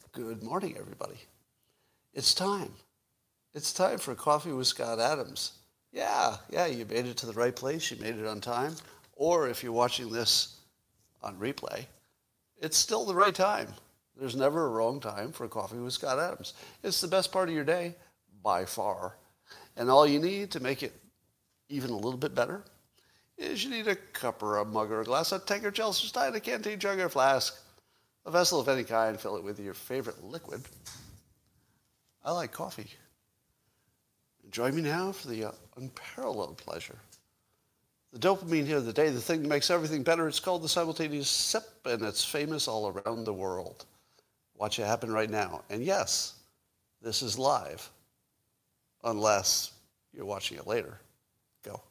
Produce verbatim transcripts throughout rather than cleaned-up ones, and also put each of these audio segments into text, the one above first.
Good morning, everybody. It's time. It's time for Coffee with Scott Adams. Yeah, yeah, you made it to the right place. You made it on time. Or if you're watching this on replay, it's still the right time. There's never a wrong time for Coffee with Scott Adams. It's the best part of your day, by far. And all you need to make it even a little bit better is you need a cup or a mug or a glass, a tank or Chelsea stein, a canteen, jug or flask, a vessel of any kind. Fill it with your favorite liquid. I like coffee. Join me now for the uh, unparalleled pleasure. The dopamine hit of the day, the thing that makes everything better. It's called the simultaneous sip, and it's famous all around the world. Watch it happen right now. And yes, this is live, unless you're watching it later. Go.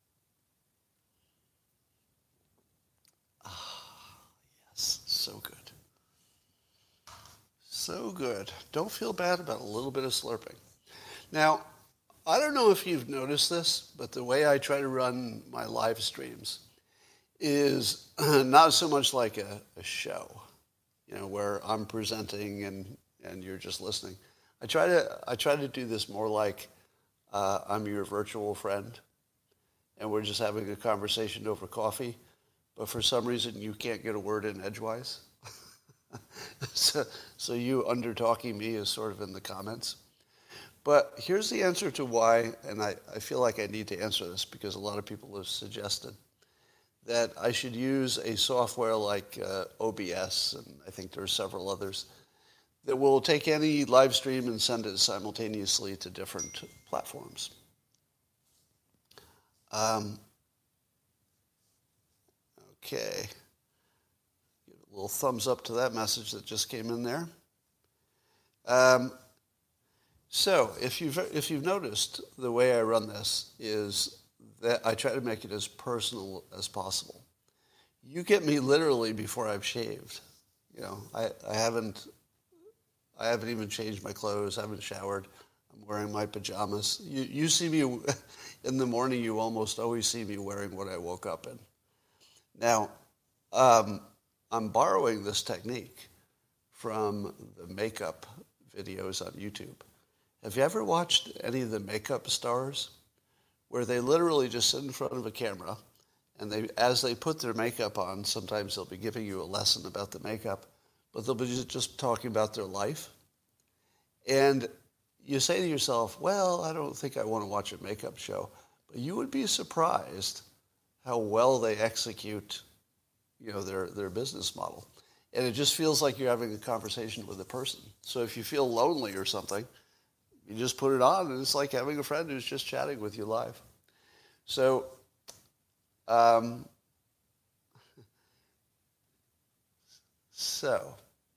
Ah, yes, so good. So good. Don't feel bad about a little bit of slurping. Now, I don't know if you've noticed this, but the way I try to run my live streams is not so much like a, a show, you know, where I'm presenting and, and you're just listening. I try to I try to do this more like uh, I'm your virtual friend, and we're just having a conversation over coffee, but for some reason you can't get a word in edgewise. so, so you under-talking me is sort of in the comments. But here's the answer to why, and I, I feel like I need to answer this because a lot of people have suggested that I should use a software like uh, O B S, and I think there are several others, that will take any live stream and send it simultaneously to different platforms. Um, okay. Give a little thumbs up to that message that just came in there. Um, So, if you've, if you've noticed, the way I run this is that I try to make it as personal as possible. You get me literally before I've shaved. You know, I, I haven't I haven't even changed my clothes, I haven't showered. I'm wearing my pajamas. You, you see me in the morning, you almost always see me wearing what I woke up in. Now, um, I'm borrowing this technique from the makeup videos on YouTube. Have you ever watched any of the makeup stars where they literally just sit in front of a camera and they, as they put their makeup on, sometimes they'll be giving you a lesson about the makeup, but they'll be just talking about their life. And you say to yourself, well, I don't think I want to watch a makeup show, but you would be surprised how well they execute, you know, their, their business model. And it just feels like you're having a conversation with a person. So if you feel lonely or something, you just put it on, and it's like having a friend who's just chatting with you live. So, um, so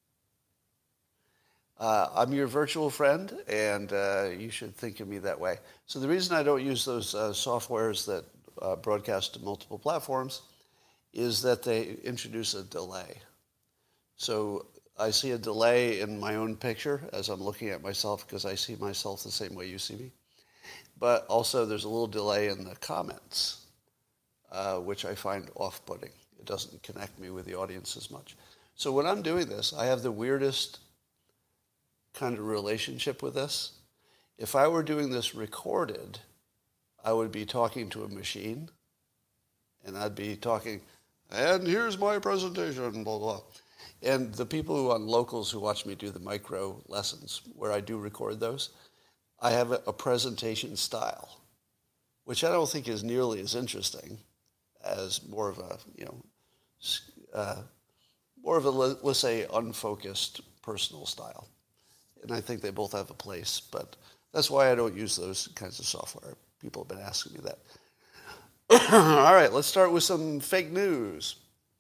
uh, I'm your virtual friend, and uh, you should think of me that way. So the reason I don't use those uh, softwares that uh, broadcast to multiple platforms is that they introduce a delay. So I see a delay in my own picture as I'm looking at myself because I see myself the same way you see me. But also there's a little delay in the comments, uh, which I find off-putting. It doesn't connect me with the audience as much. So when I'm doing this, I have the weirdest kind of relationship with this. If I were doing this recorded, I would be talking to a machine, and I'd be talking, and here's my presentation, blah, blah. And the people who on Locals who watch me do the micro lessons, where I do record those, I have a, a presentation style, which I don't think is nearly as interesting as more of a, you know, uh, more of a, let's say, unfocused personal style. And I think they both have a place, but that's why I don't use those kinds of software. People have been asking me that. All right, let's start with some fake news.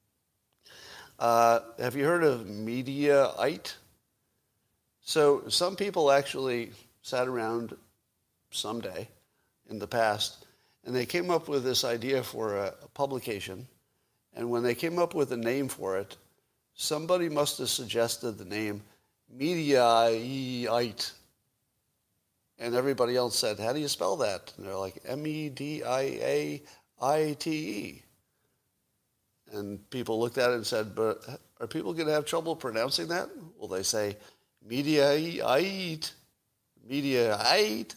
Uh, have you heard of Mediaite? So some people actually sat around someday in the past, and they came up with this idea for a, a publication. And when they came up with a name for it, somebody must have suggested the name Mediaite. And everybody else said, how do you spell that? And they're like, M E D I A I T E. And people looked at it and said, but are people going to have trouble pronouncing that? Well, they say Mediaite. Mediaite.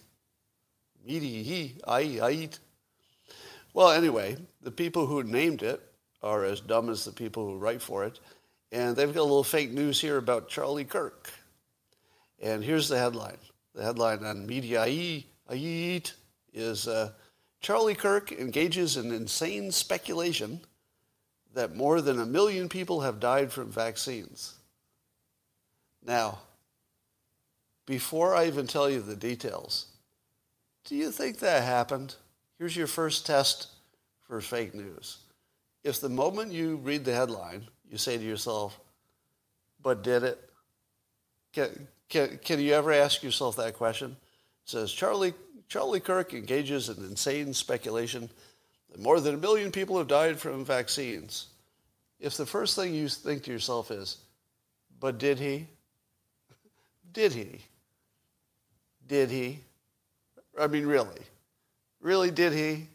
Mediaite. Well, anyway, the people who named it are as dumb as the people who write for it. And they've got a little fake news here about Charlie Kirk. And here's the headline. The headline on Mediaite is uh, Charlie Kirk engages in insane speculation that more than a million people have died from vaccines. Now, before I even tell you the details, do you think that happened? Here's your first test for fake news. If the moment you read the headline, you say to yourself, but did it? Can, can, can you ever ask yourself that question? It says, Charlie, Charlie Kirk engages in insane speculation that more than a million people have died from vaccines. If the first thing you think to yourself is, but did he? Did he? Did he? I mean, really? Really, did he?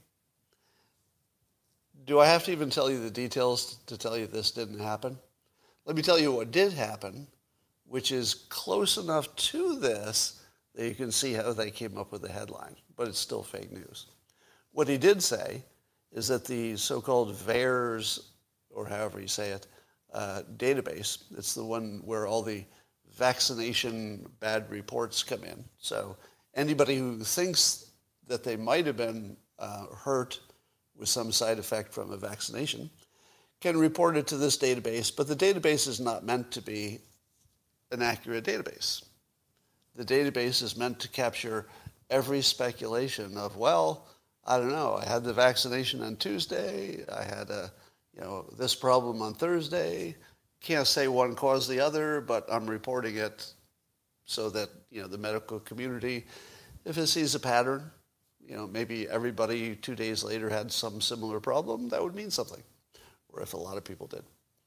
Do I have to even tell you the details to tell you this didn't happen? Let me tell you what did happen, which is close enough to this that you can see how they came up with the headline, but it's still fake news. What he did say is that the so-called VAERS, or however you say it, uh, database, it's the one where all the vaccination bad reports come in. So anybody who thinks that they might have been uh, hurt with some side effect from a vaccination can report it to this database, but the database is not meant to be an accurate database. The database is meant to capture every speculation of, well, I don't know, I had the vaccination on Tuesday, I had a, you know, this problem on Thursday, can't say one caused the other, but I'm reporting it so that, you know, the medical community, if it sees a pattern, you know, maybe everybody two days later had some similar problem, that would mean something, or if a lot of people did.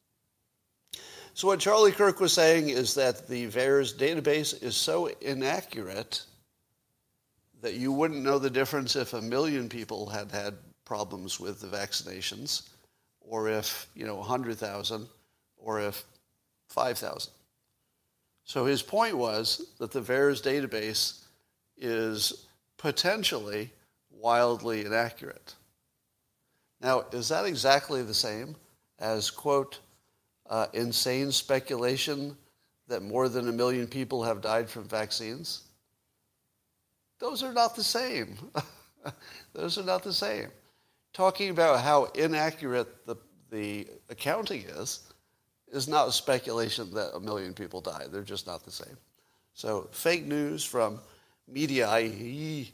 So what Charlie Kirk was saying is that the VAERS database is so inaccurate that you wouldn't know the difference if a million people had had problems with the vaccinations, or if, you know, one hundred thousand, or if five thousand. So his point was that the VAERS database is potentially wildly inaccurate. Now, is that exactly the same as, quote, uh, insane speculation that more than a million people have died from vaccines? Those are not the same. Those are not the same. Talking about how inaccurate the, the accounting is, is not a speculation that a million people died. They're just not the same. So fake news from Mediaite.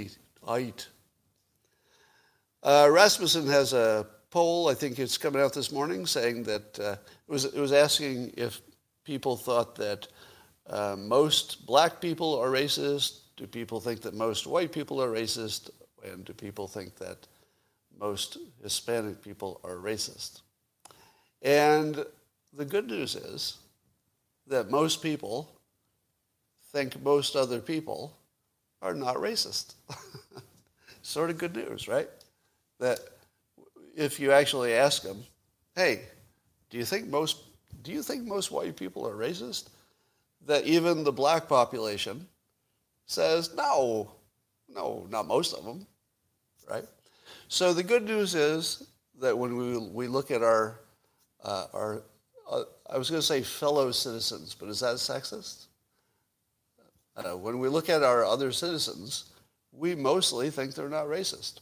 Uh, Rasmussen has a poll, I think it's coming out this morning, saying that uh, it was it was asking if people thought that uh, most black people are racist, do people think that most white people are racist, and do people think that most Hispanic people are racist? And the good news is that most people think most other people are not racist. Sort of good news, right? That if you actually ask them, hey, do you think most do you think most white people are racist? That even the black population says, no, no, not most of them, right? So the good news is that when we we look at our uh, our uh, I was going to say fellow citizens, but is that sexist? Uh, when we look at our other citizens, we mostly think they're not racist.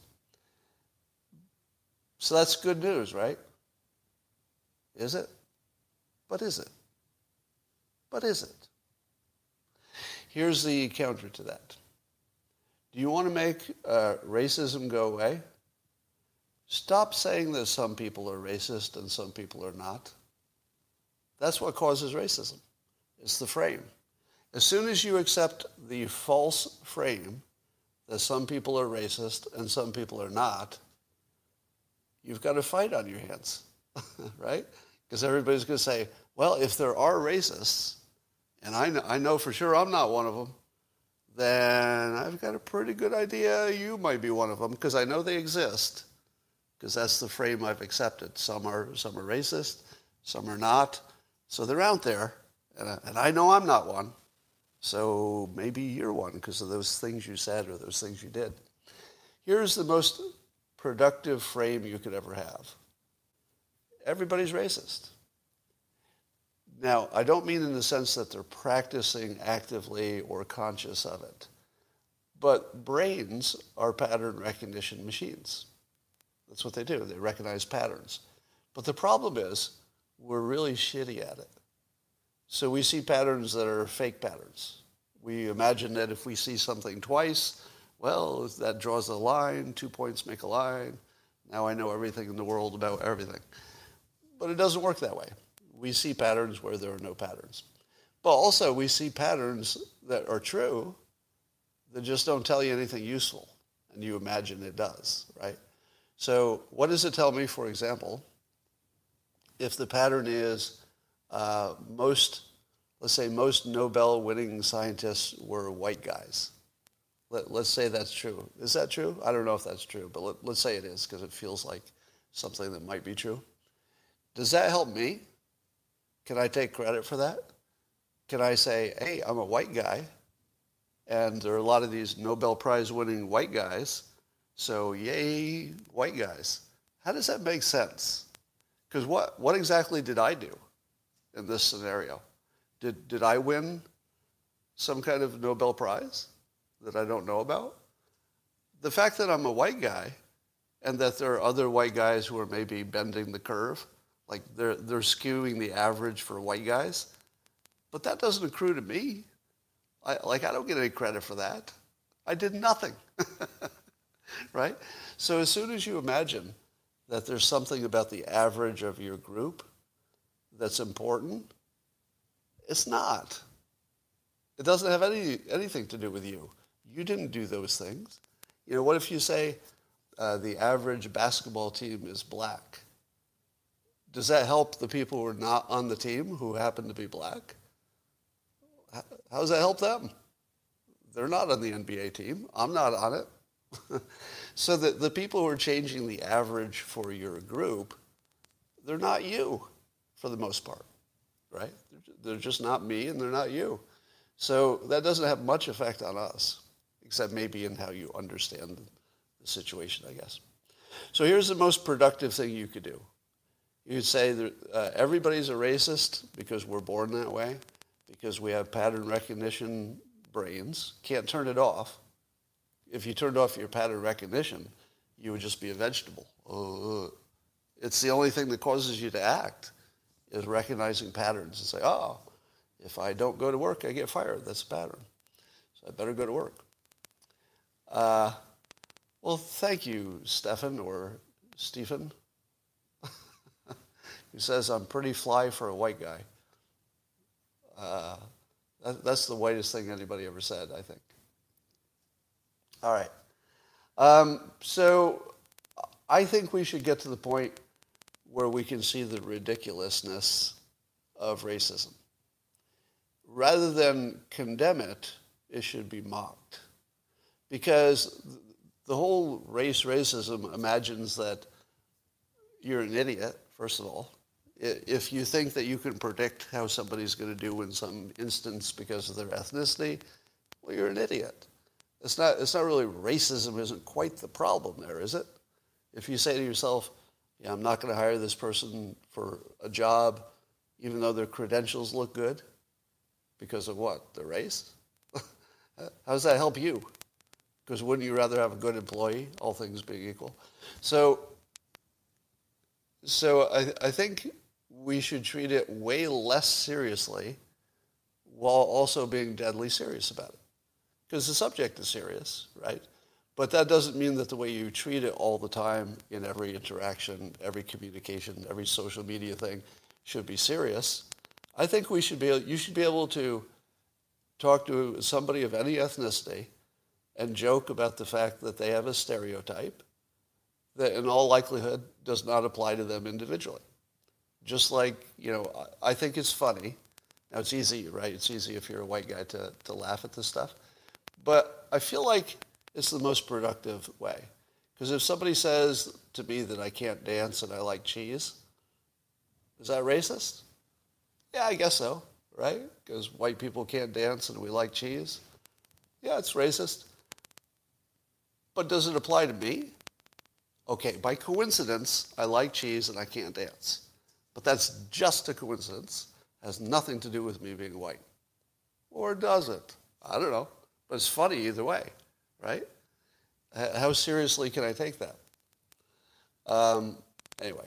So that's good news, right? Is it? But is it? But is it? Here's the counter to that. Do you want to make uh, racism go away? Stop saying that some people are racist and some people are not. That's what causes racism. It's the frame. As soon as you accept the false frame that some people are racist and some people are not, you've got a fight on your hands, right? Because everybody's going to say, well, if there are racists, and I know, I know for sure I'm not one of them, then I've got a pretty good idea you might be one of them, because I know they exist, because that's the frame I've accepted. Some are, some are racist, some are not. So they're out there, And I, and I know I'm not one. So maybe you're one because of those things you said or those things you did. Here's the most productive frame you could ever have. Everybody's racist. Now, I don't mean in the sense that they're practicing actively or conscious of it. But brains are pattern recognition machines. That's what they do. They recognize patterns. But the problem is we're really shitty at it. So we see patterns that are fake patterns. We imagine that if we see something twice, well, that draws a line, two points make a line. Now I know everything in the world about everything. But it doesn't work that way. We see patterns where there are no patterns. But also we see patterns that are true that just don't tell you anything useful, and you imagine it does, right? So what does it tell me, for example, if the pattern is uh, most, let's say most Nobel-winning scientists were white guys. Let, let's say that's true. Is that true? I don't know if that's true, but let, let's say it is because it feels like something that might be true. Does that help me? Can I take credit for that? Can I say, hey, I'm a white guy, and there are a lot of these Nobel Prize winning white guys, so yay, white guys. How does that make sense? Because what, what exactly did I do in this scenario? Did, did I win some kind of Nobel Prize that I don't know about? The fact that I'm a white guy and that there are other white guys who are maybe bending the curve, like they're, they're skewing the average for white guys, but that doesn't accrue to me. I, like, I don't get any credit for that. I did nothing, right? So as soon as you imagine that there's something about the average of your group that's important, it's not. It doesn't have any anything to do with you. You didn't do those things. You know, what if you say uh, the average basketball team is black? Does that help the people who are not on the team who happen to be black? How does that help them? They're not on the N B A team. I'm not on it. So the, the people who are changing the average for your group, they're not you for the most part, right? They're just not me and they're not you. So that doesn't have much effect on us, except maybe in how you understand the situation, I guess. So here's the most productive thing you could do. You could say that uh, everybody's a racist because we're born that way, because we have pattern recognition brains. Can't turn it off. If you turned off your pattern recognition, you would just be a vegetable. Uh, it's the only thing that causes you to act, is recognizing patterns and say, oh, if I don't go to work, I get fired. That's a pattern. So I better go to work. Uh, well, thank you, Stefan or Stephen, who says I'm pretty fly for a white guy. Uh, that, that's the whitest thing anybody ever said, I think. All right. Um, so I think we should get to the point where we can see the ridiculousness of racism. Rather than condemn it, it should be mocked. Because the whole race racism imagines that you're an idiot, first of all. If you think that you can predict how somebody's going to do in some instance because of their ethnicity, well, you're an idiot. It's not, it's not really racism isn't quite the problem there, is it? If you say to yourself, yeah, I'm not going to hire this person for a job even though their credentials look good, because of what? Their race? How does that help you? Because wouldn't you rather have a good employee, all things being equal? So, so I, I think we should treat it way less seriously while also being deadly serious about it. Because the subject is serious, right? But that doesn't mean that the way you treat it all the time in every interaction, every communication, every social media thing should be serious. I think we should be, you should be able to talk to somebody of any ethnicity and joke about the fact that they have a stereotype that in all likelihood does not apply to them individually. Just like, you know, I think it's funny. Now it's easy, right? It's easy if you're a white guy to, to laugh at this stuff. But I feel like it's the most productive way. Because if somebody says to me that I can't dance and I like cheese, is that racist? Yeah, I guess so, right? Because white people can't dance and we like cheese. Yeah, it's racist. But does it apply to me? Okay, by coincidence, I like cheese and I can't dance. But that's just a coincidence. It has nothing to do with me being white. Or does it? I don't know. But it's funny either way, right? How seriously can I take that? Um, anyway.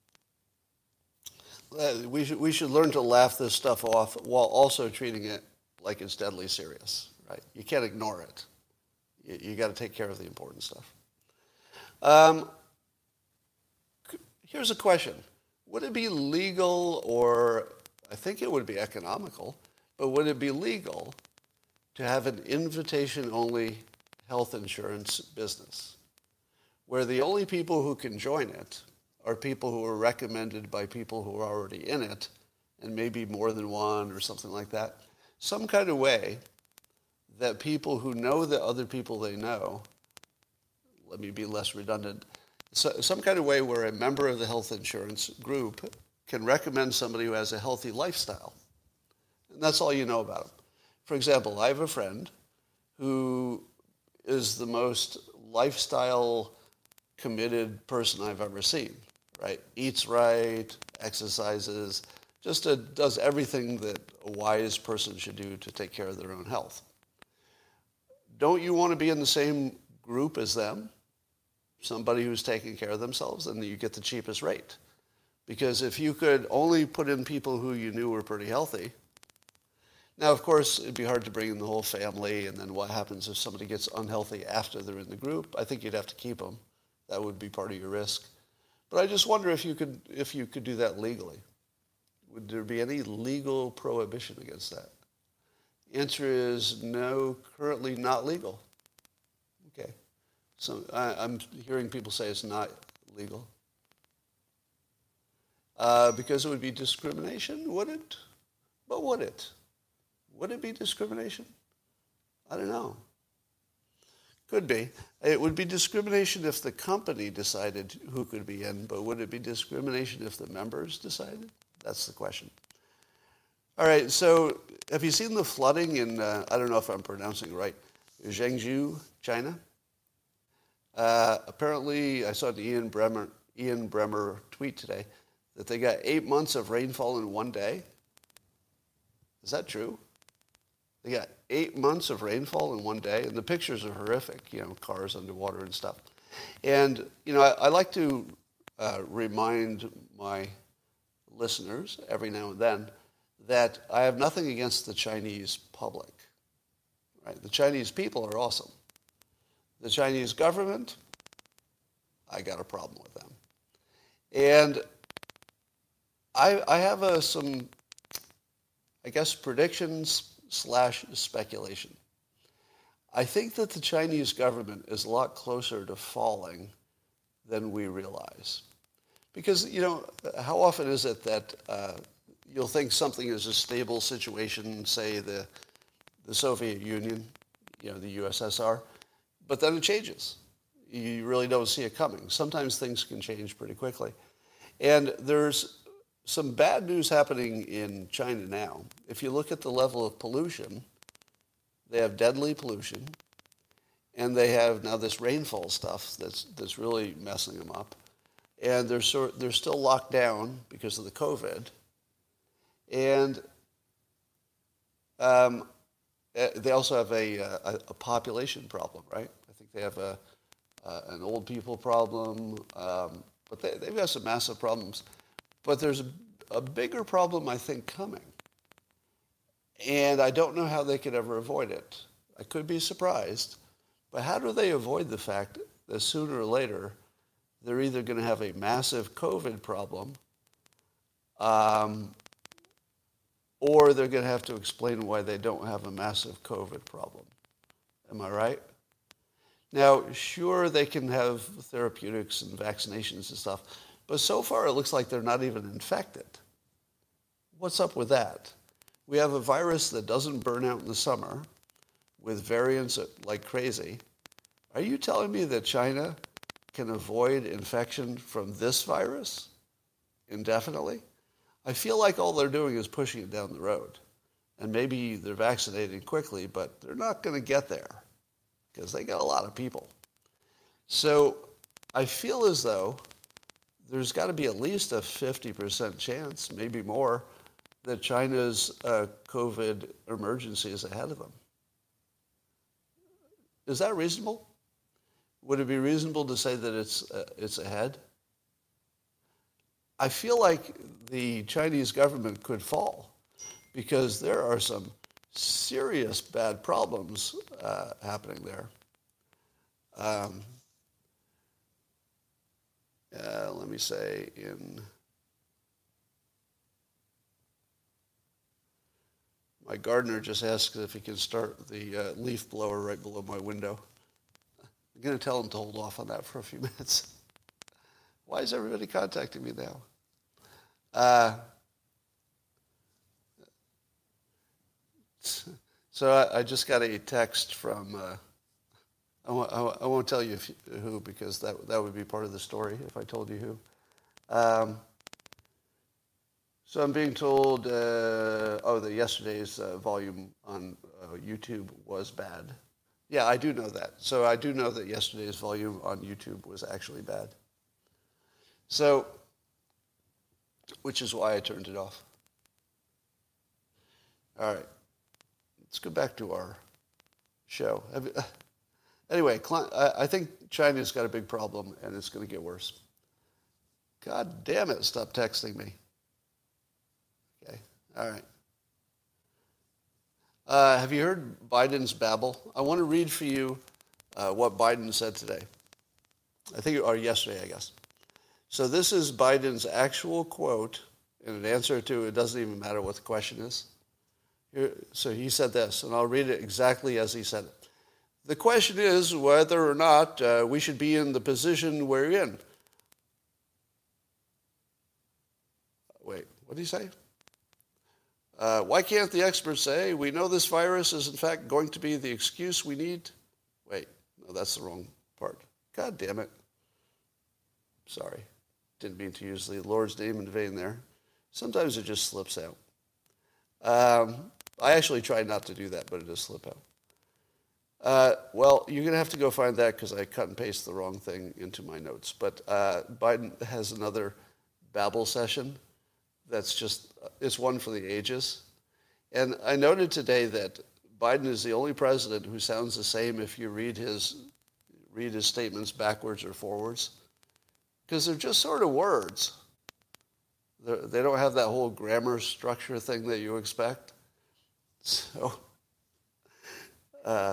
Uh, we should, we should learn to laugh this stuff off while also treating it like it's deadly serious, right? You can't ignore it. You, you got to take care of the important stuff. Um, here's a question. Would it be legal, or I think it would be economical, but would it be legal to have an invitation-only health insurance business where the only people who can join it are people who are recommended by people who are already in it, and maybe more than one or something like that? Some kind of way that people who know the other people they know, let me be less redundant, so, some kind of way where a member of the health insurance group can recommend somebody who has a healthy lifestyle. And that's all you know about them. For example, I have a friend who is the most lifestyle committed person I've ever seen, right? Eats right, exercises, just a, does everything that a wise person should do to take care of their own health. Don't you want to be in the same group as them? Somebody who's taking care of themselves, and you get the cheapest rate. Because if you could only put in people who you knew were pretty healthy, now, of course, it'd be hard to bring in the whole family, and then what happens if somebody gets unhealthy after they're in the group? I think you'd have to keep them. That would be part of your risk. But I just wonder if you could if you could do that legally. Would there be any legal prohibition against that? The answer is no, currently not legal. Okay. So I, I'm hearing people say it's not legal. Uh, because it would be discrimination, would it? But would it? Would it be discrimination? I don't know. Could be. It would be discrimination if the company decided who could be in, but would it be discrimination if the members decided? That's the question. All right, so have you seen the flooding in, uh, I don't know if I'm pronouncing it right, Zhengzhou, China? Uh, apparently, I saw an Ian Bremmer, Ian Bremmer tweet today that they got eight months of rainfall in one day. Is that true? They got eight months of rainfall in one day, and the pictures are horrific, you know, cars underwater and stuff. And, you know, I, I like to uh, remind my listeners every now and then that I have nothing against the Chinese public. Right? The Chinese people are awesome. The Chinese government, I got a problem with them. And I, I have a, some, I guess, predictions slash speculation. I think that the Chinese government is a lot closer to falling than we realize. Because, you know, how often is it that uh, you'll think something is a stable situation, say the, the Soviet Union, you know, the U S S R, but then it changes. You really don't see it coming. Sometimes things can change pretty quickly. And there's some bad news happening in China now. If you look at the level of pollution, they have deadly pollution, and they have now this rainfall stuff that's that's really messing them up. And they're sort, they're still locked down because of the COVID. And um, they also have a, a, a population problem, right? I think they have a uh, an old people problem, um, but they, they've got some massive problems. But there's a, a bigger problem, I think, coming. And I don't know how they could ever avoid it. I could be surprised. But how do they avoid the fact that sooner or later they're either going to have a massive COVID problem um, or they're going to have to explain why they don't have a massive COVID problem? Am I right? Now, sure, they can have therapeutics and vaccinations and stuff, but so far it looks like they're not even infected. What's up with that? We have a virus that doesn't burn out in the summer with variants like crazy. Are you telling me that China can avoid infection from this virus indefinitely? I feel like all they're doing is pushing it down the road. And maybe they're vaccinating quickly, but they're not going to get there because they got a lot of people. So I feel as though there's got to be at least a fifty percent chance, maybe more, that China's uh, COVID emergency is ahead of them. Is that reasonable? Would it be reasonable to say that it's uh, it's ahead? I feel like the Chinese government could fall because there are some serious bad problems uh, happening there. Um, uh, let me say in... My gardener just asked if he can start the uh, leaf blower right below my window. I'm going to tell him to hold off on that for a few minutes. Why is everybody contacting me now? Uh, so I, I just got a text from, uh, I, won't, I won't tell you if, who because that, that would be part of the story if I told you who. Um, So I'm being told, uh, oh, that yesterday's uh, volume on uh, YouTube was bad. Yeah, I do know that. So I do know that yesterday's volume on YouTube was actually bad. So, which is why I turned it off. All right, let's go back to our show. Have you, uh, anyway, I think China's got a big problem, and it's going to get worse. God damn it, stop texting me. Okay, all right. Uh, have you heard Biden's babble? I want to read for you uh, what Biden said today. I think, or yesterday, I guess. So this is Biden's actual quote in an answer to, it doesn't even matter what the question is. Here, so he said this, and I'll read it exactly as he said it. The question is whether or not uh, we should be in the position we're in. Wait, what did he say? Uh, why can't the experts say, we know this virus is in fact going to be the excuse we need? Wait, no, that's the wrong part. God damn it. Sorry. Didn't mean to use the Lord's name in vain there. Sometimes it just slips out. Um, I actually try not to do that, but it does slip out. Uh, well, you're going to have to go find that because I cut and paste the wrong thing into my notes. But uh, Biden has another babble session that's just, it's one for the ages. And I noted today that Biden is the only president who sounds the same if you read his, read his statements backwards or forwards. Because they're just sort of words. They're, they don't have that whole grammar structure thing that you expect. So, uh,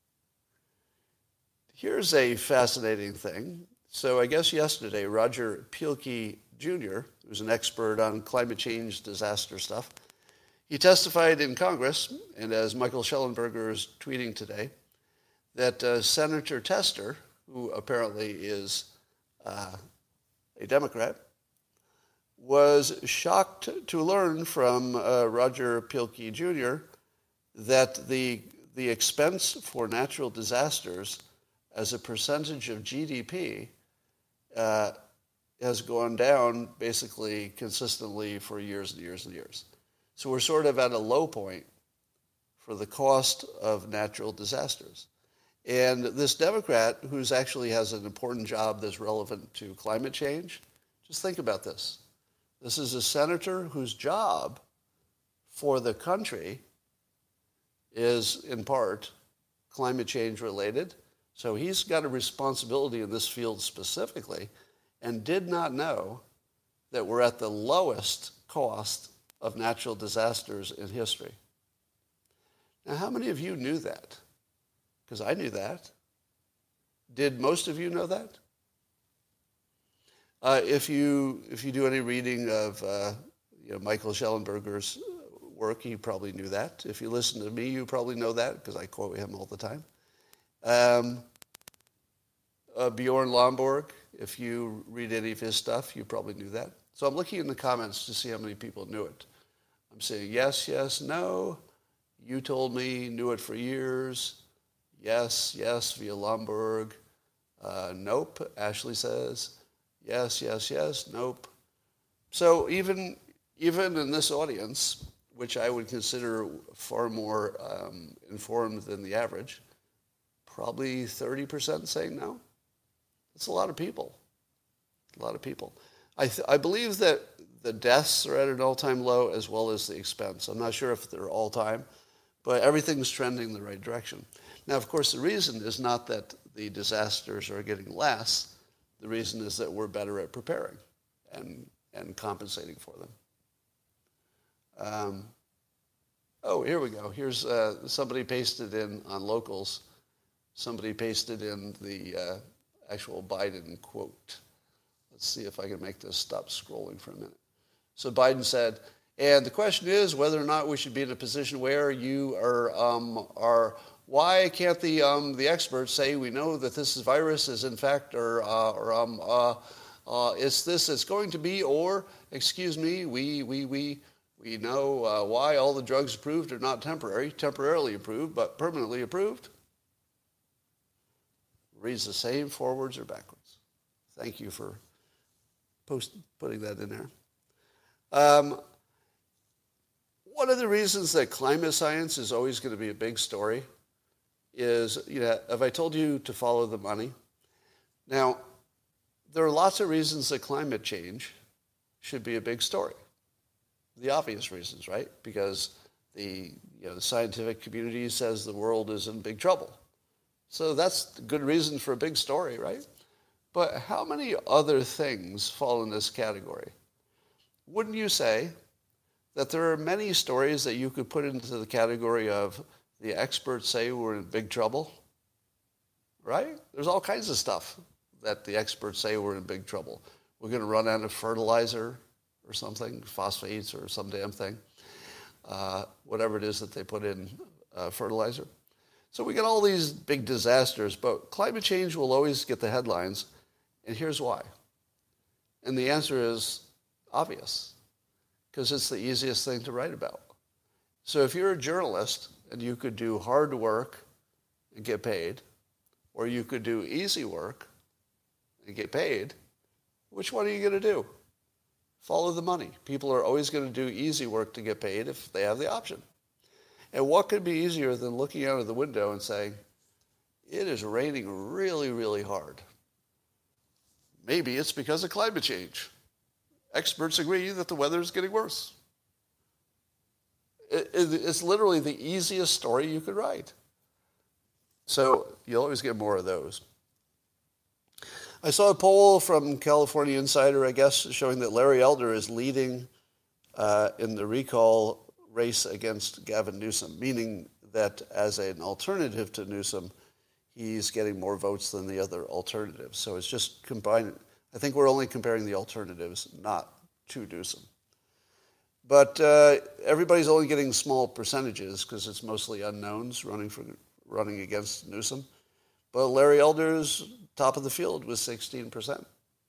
here's a fascinating thing. So I guess yesterday, Roger Pielke Junior, who's an expert on climate change disaster stuff, he testified in Congress, and as Michael Schellenberger is tweeting today, that uh, Senator Tester, who apparently is uh, a Democrat, was shocked to learn from uh, Roger Pielke Junior that the the expense for natural disasters as a percentage of G D P uh, has gone down basically consistently for years and years and years. So we're sort of at a low point for the cost of natural disasters. And this Democrat, who's actually has an important job that's relevant to climate change, just think about this. This is a senator whose job for the country is, in part, climate change related. So he's got a responsibility in this field specifically and did not know that we're at the lowest cost of natural disasters in history. Now, how many of you knew that? Because I knew that. Did most of you know that? Uh, if you if you do any reading of uh, you know, Michael Schellenberger's work, he probably knew that. If you listen to me, you probably know that because I quote him all the time. Um, uh, Bjorn Lomborg, if you read any of his stuff, you probably knew that. So I'm looking in the comments to see how many people knew it. I'm saying yes, yes, no. You told me, knew it for years. Yes, yes, via Lomborg. Uh, nope, Ashley says. Yes, yes, yes, nope. So even even in this audience, which I would consider far more um, informed than the average, probably thirty percent saying no. That's a lot of people. A lot of people. I, th- I believe that the deaths are at an all-time low as well as the expense. I'm not sure if they're all-time, but everything's trending in the right direction. Now, of course, the reason is not that the disasters are getting less. The reason is that we're better at preparing and, and compensating for them. Um, oh, here we go. Here's uh, somebody pasted in on Locals. Somebody pasted in the uh, actual Biden quote. Let's see if I can make this stop scrolling for a minute. So Biden said, and the question is whether or not we should be in a position where you are, um, are why can't the um, the experts say we know that this virus is in fact, or, uh, or um, uh, uh, is this it's going to be, or, excuse me, we, we, we, we know uh, why all the drugs approved are not temporary, temporarily approved, but permanently approved? Reads the same forwards or backwards. Thank you for post, putting that in there. Um, one of the reasons that climate science is always going to be a big story is, you know, have I told you to follow the money? Now, there are lots of reasons that climate change should be a big story. The obvious reasons, right? Because the, you know, the scientific community says the world is in big trouble. So that's a good reason for a big story, right? But how many other things fall in this category? Wouldn't you say that there are many stories that you could put into the category of the experts say we're in big trouble, right? There's all kinds of stuff that the experts say we're in big trouble. We're going to run out of fertilizer or something, phosphates or some damn thing, uh, whatever it is that they put in uh, fertilizer. So we get all these big disasters, but climate change will always get the headlines, and here's why. And the answer is obvious, because it's the easiest thing to write about. So if you're a journalist and you could do hard work and get paid, or you could do easy work and get paid, which one are you going to do? Follow the money. People are always going to do easy work to get paid if they have the option. And what could be easier than looking out of the window and saying, it is raining really, really hard. Maybe it's because of climate change. Experts agree that the weather is getting worse. It, it, it's literally the easiest story you could write. So you'll always get more of those. I saw a poll from California Insider, I guess, showing that Larry Elder is leading uh, in the recall race against Gavin Newsom, meaning that as an alternative to Newsom, he's getting more votes than the other alternatives. So it's just combined. I think we're only comparing the alternatives, not to Newsom. But uh, everybody's only getting small percentages because it's mostly unknowns running for running against Newsom. But Larry Elder's top of the field with sixteen percent.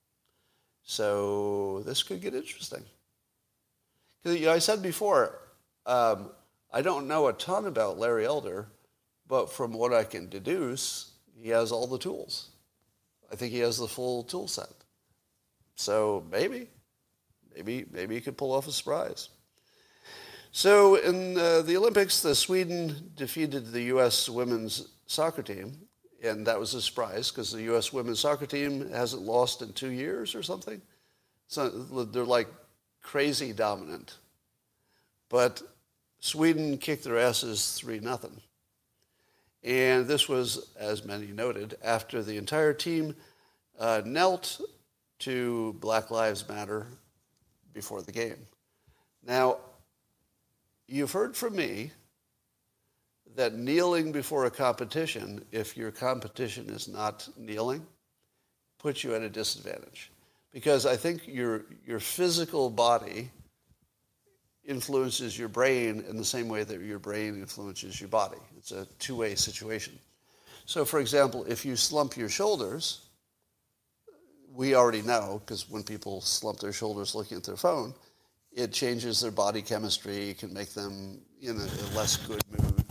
So this could get interesting. Because, you know, I said before, um, I don't know a ton about Larry Elder, but from what I can deduce, he has all the tools. I think he has the full tool set. So maybe, maybe, maybe he could pull off a surprise. So in uh, the Olympics, the Sweden defeated the U S women's soccer team, and that was a surprise because the U S women's soccer team hasn't lost in two years or something. So they're like crazy dominant. But Sweden kicked their asses three nothing. And this was, as many noted, after the entire team uh, knelt to Black Lives Matter before the game. Now, you've heard from me that kneeling before a competition, if your competition is not kneeling, puts you at a disadvantage. Because I think your your physical body influences your brain in the same way that your brain influences your body. It's a two-way situation. So, for example, if you slump your shoulders, we already know, because when people slump their shoulders looking at their phone, it changes their body chemistry, can make them in a, a less good mood.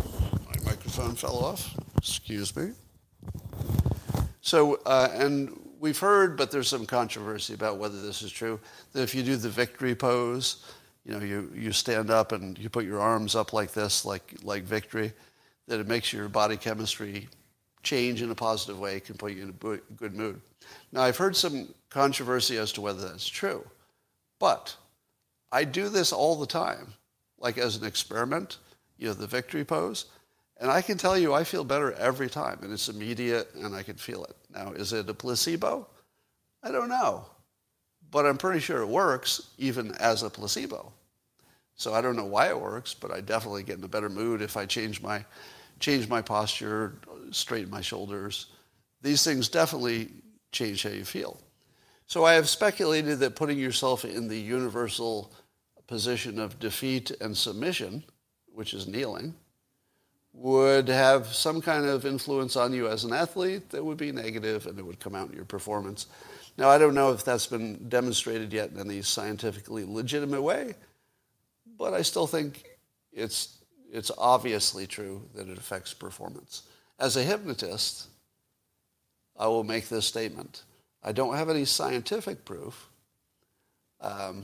My microphone fell off. Excuse me. So, uh, and we've heard, but there's some controversy about whether this is true, that if you do the victory pose, you know, you, you stand up and you put your arms up like this, like like victory, that it makes your body chemistry change in a positive way, can put you in a good mood. Now, I've heard some controversy as to whether that's true, but I do this all the time, like as an experiment, you know, the victory pose, and I can tell you I feel better every time, and it's immediate, and I can feel it. Now, is it a placebo? I don't know, but I'm pretty sure it works even as a placebo. So I don't know why it works, but I definitely get in a better mood if I change my change my posture, straighten my shoulders. These things definitely change how you feel. So I have speculated that putting yourself in the universal position of defeat and submission, which is kneeling, would have some kind of influence on you as an athlete that would be negative, and it would come out in your performance. Now, I don't know if that's been demonstrated yet in any scientifically legitimate way, but I still think it's it's obviously true that it affects performance. As a hypnotist, I will make this statement. I don't have any scientific proof. Um,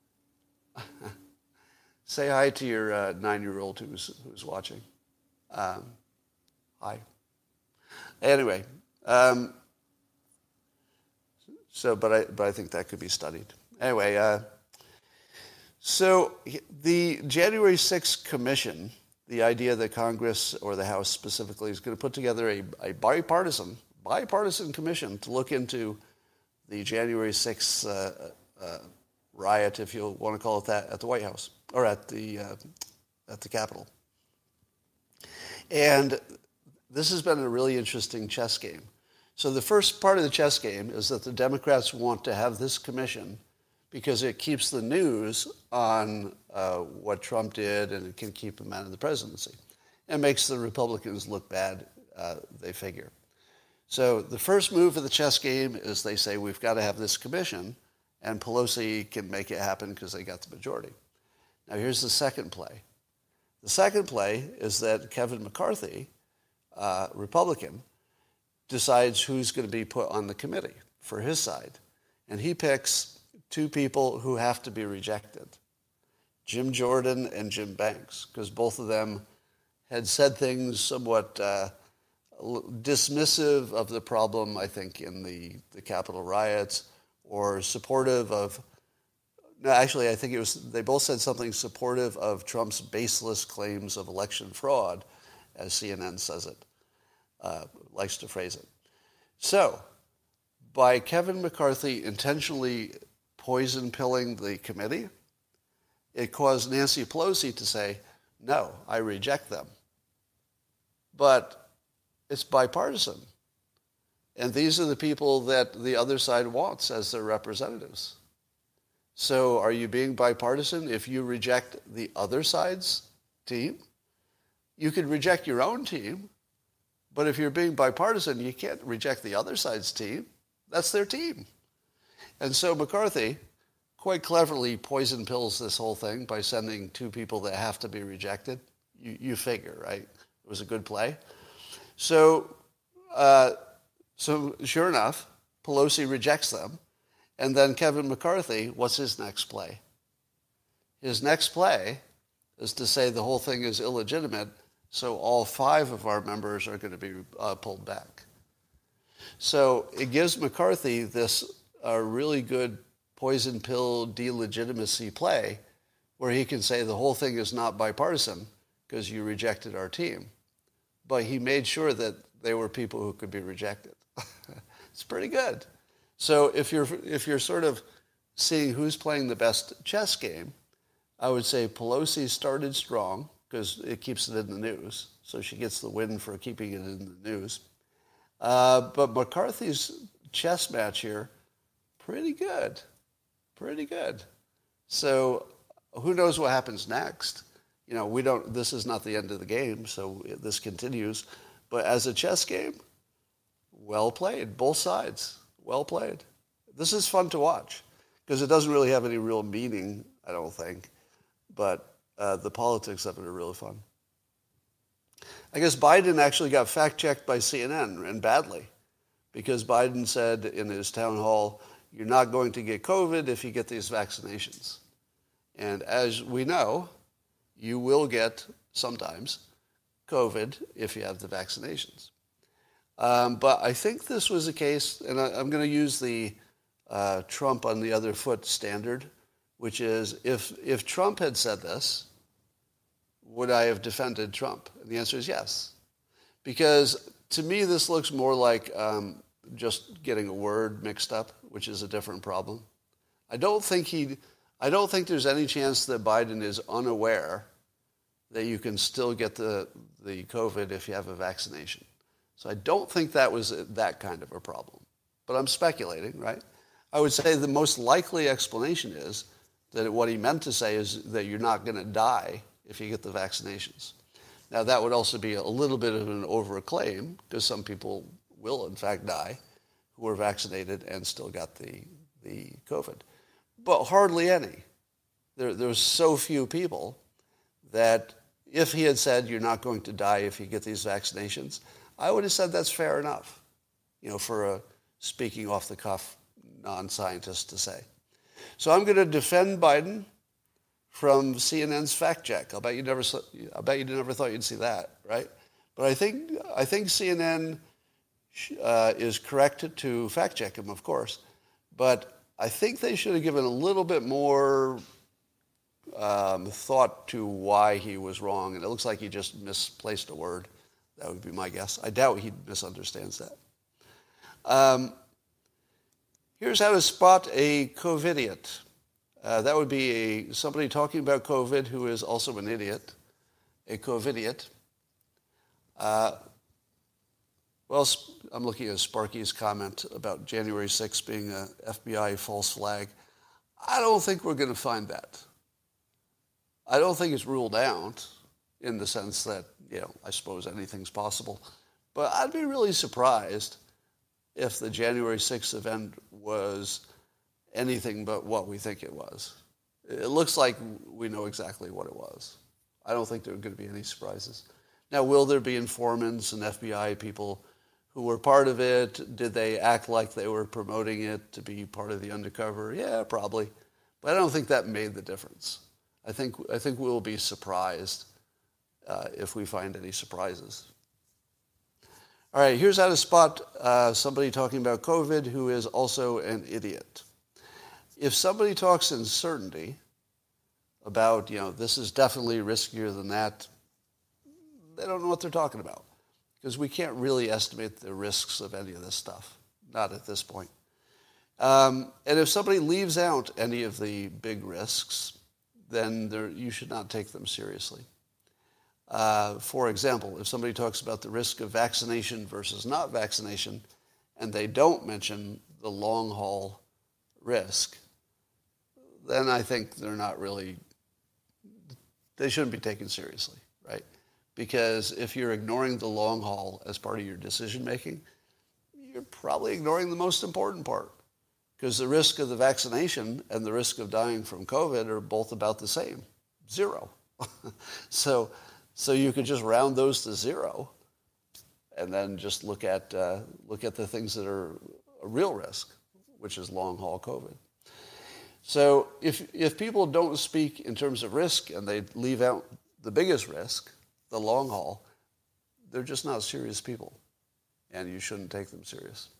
say hi to your uh, nine-year-old who's who's watching. Um, hi. Anyway, um, so but I but I think that could be studied. Anyway, uh, so the January sixth Commission, the idea that Congress or the House specifically is going to put together a, a bipartisan bipartisan commission to look into the January sixth uh, uh, riot, if you want to call it that, at the White House or at the uh, at the Capitol. And this has been a really interesting chess game. So the first part of the chess game is that the Democrats want to have this commission because it keeps the news on uh, what Trump did, and it can keep him out of the presidency. It makes the Republicans look bad, uh, they figure. So the first move of the chess game is they say, we've got to have this commission, and Pelosi can make it happen because they got the majority. Now here's the second play. The second play is that Kevin McCarthy, uh, Republican, decides who's going to be put on the committee for his side. And he picks two people who have to be rejected, Jim Jordan and Jim Banks, because both of them had said things somewhat uh, dismissive of the problem, I think, in the, the Capitol riots, or supportive of, no, actually, I think it was, they both said something supportive of Trump's baseless claims of election fraud, as C N N says it, uh, likes to phrase it. So, by Kevin McCarthy intentionally poison pilling the committee, it caused Nancy Pelosi to say, no, I reject them. But it's bipartisan. And these are the people that the other side wants as their representatives. So are you being bipartisan if you reject the other side's team? You could reject your own team, but if you're being bipartisan, you can't reject the other side's team. That's their team. And so McCarthy quite cleverly poison pills this whole thing by sending two people that have to be rejected. You, you figure, right? It was a good play. So, uh, so sure enough, Pelosi rejects them. And then Kevin McCarthy, what's his next play? His next play is to say the whole thing is illegitimate, so all five of our members are going to be uh, pulled back. So it gives McCarthy this uh, really good poison pill delegitimacy play where he can say the whole thing is not bipartisan because you rejected our team. But he made sure that they were people who could be rejected. It's pretty good. So if you're if you're sort of seeing who's playing the best chess game, I would say Pelosi started strong because it keeps it in the news. So she gets the win for keeping it in the news. Uh, but McCarthy's chess match here, pretty good. Pretty good. So who knows what happens next? You know, we don't, this is not the end of the game, so this continues. But as a chess game, well played, both sides. Well played. This is fun to watch because it doesn't really have any real meaning, I don't think. But uh, the politics of it are really fun. I guess Biden actually got fact-checked by C N N, and badly, because Biden said in his town hall, you're not going to get COVID if you get these vaccinations. And as we know, you will get sometimes COVID if you have the vaccinations. Um, but I think this was a case, and I, I'm going to use the uh, Trump on the other foot standard, which is if if Trump had said this, would I have defended Trump? And the answer is yes. Because to me, this looks more like um, just getting a word mixed up, which is a different problem. I don't think he, I don't think there's any chance that Biden is unaware that you can still get the, the COVID if you have a vaccination. So I don't think that was that kind of a problem. But I'm speculating, right? I would say the most likely explanation is that what he meant to say is that you're not going to die if you get the vaccinations. Now, that would also be a little bit of an overclaim, because some people will, in fact, die who were vaccinated and still got the, the COVID. But hardly any. There, there's so few people that if he had said you're not going to die if you get these vaccinations, I would have said that's fair enough, you know, for a speaking off the cuff non-scientist to say. So I'm going to defend Biden from C N N's fact check. I'll bet you never, I bet you never thought you'd see that, right? But I think I think C N N uh, is correct to fact check him, of course. But I think they should have given a little bit more um, thought to why he was wrong. And it looks like he just misplaced a word. That would be my guess. I doubt he misunderstands that. Um, here's how to spot a COVIDiot. Uh, that would be a, somebody talking about COVID who is also an idiot, a COVIDiot. Uh, well, I'm looking at Sparky's comment about January sixth being a F B I false flag. I don't think we're going to find that. I don't think it's ruled out in the sense that, you know, I suppose anything's possible. But I'd be really surprised if the January sixth event was anything but what we think it was. It looks like we know exactly what it was. I don't think there are going to be any surprises. Now, will there be informants and F B I people who were part of it? Did they act like they were promoting it to be part of the undercover? Yeah, probably. But I don't think that made the difference. I think I think we'll be surprised uh, if we find any surprises. All right, here's how to spot uh, somebody talking about COVID who is also an idiot. If somebody talks in certainty about, you know, this is definitely riskier than that, they don't know what they're talking about, because we can't really estimate the risks of any of this stuff, not at this point. Um, and if somebody leaves out any of the big risks, then you should not take them seriously. Uh, for example, if somebody talks about the risk of vaccination versus not vaccination, and they don't mention the long-haul risk, then I think they're not really, they shouldn't be taken seriously, right? Because if you're ignoring the long haul as part of your decision-making, you're probably ignoring the most important part, because the risk of the vaccination and the risk of dying from COVID are both about the same, zero. so, so you could just round those to zero, and then just look at uh, look at the things that are a real risk, which is long-haul COVID. So if if people don't speak in terms of risk and they leave out the biggest risk, the long haul, they're just not serious people, and you shouldn't take them serious.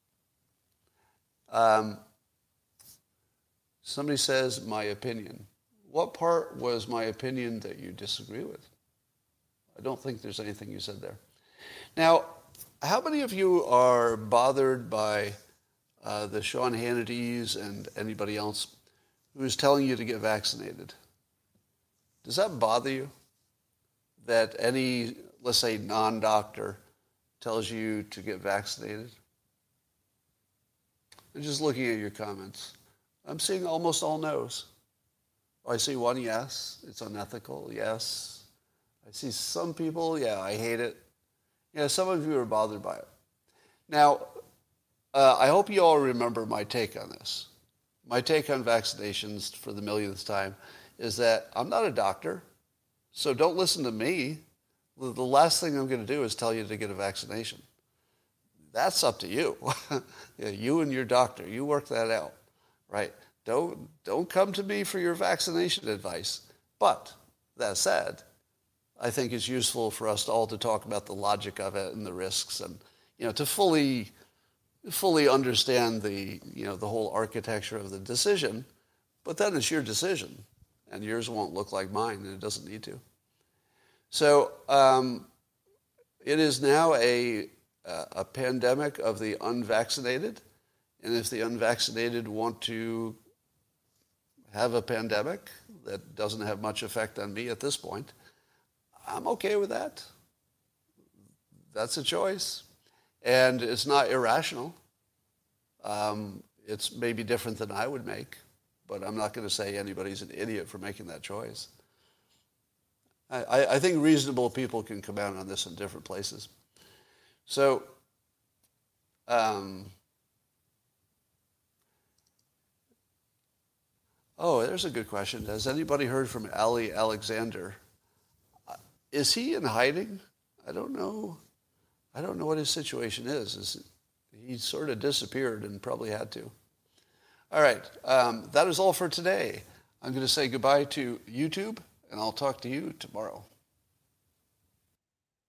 Um, somebody says, my opinion. What part was my opinion that you disagree with? I don't think there's anything you said there. Now, how many of you are bothered by uh, the Sean Hannitys and anybody else who's telling you to get vaccinated? Does that bother you? That any, let's say, non-doctor tells you to get vaccinated? I'm just looking at your comments. I'm seeing almost all no's. I see one yes, it's unethical, yes. I see some people, yeah, I hate it. Yeah, some of you are bothered by it. Now, uh, I hope you all remember my take on this. My take on vaccinations for the millionth time is that I'm not a doctor, so don't listen to me. The last thing I'm going to do is tell you to get a vaccination. that's up to you. Yeah, you and your doctor, you work that out, right? Don't, don't come to me for your vaccination advice. But that said, I think it's useful for us all to talk about the logic of it and the risks, and you know, to fully, fully understand the you know the whole architecture of the decision. But then it's your decision, and yours won't look like mine, and it doesn't need to. So um, it is now a a pandemic of the unvaccinated, and if the unvaccinated want to have a pandemic that doesn't have much effect on me at this point, I'm okay with that. That's a choice. And it's not irrational. Um, it's maybe different than I would make, but I'm not going to say anybody's an idiot for making that choice. I, I think reasonable people can come out on this in different places. So, um, oh, there's a good question. Has anybody heard from Ali Alexander? Is he in hiding? I don't know. I don't know what his situation is. is he sort of disappeared and probably had to. All right. Um, that is all for today. I'm going to say goodbye to YouTube, and I'll talk to you tomorrow.